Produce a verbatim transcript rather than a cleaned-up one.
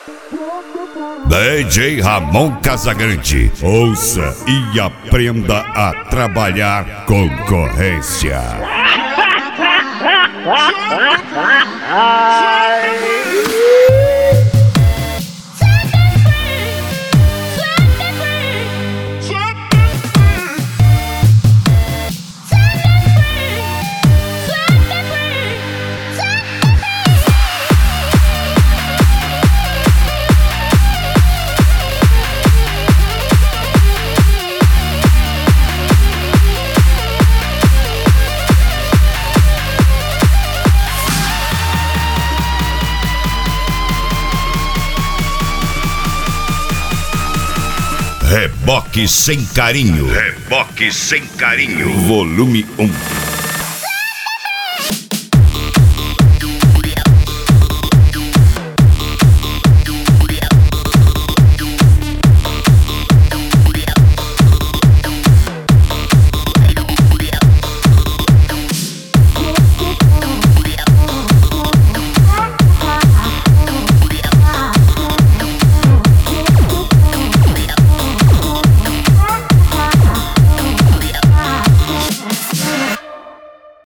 D J Ramon Casagrande, ouça e aprenda a trabalhar concorrência. Reboque Sem Carinho. Reboque Sem Carinho. Volume um.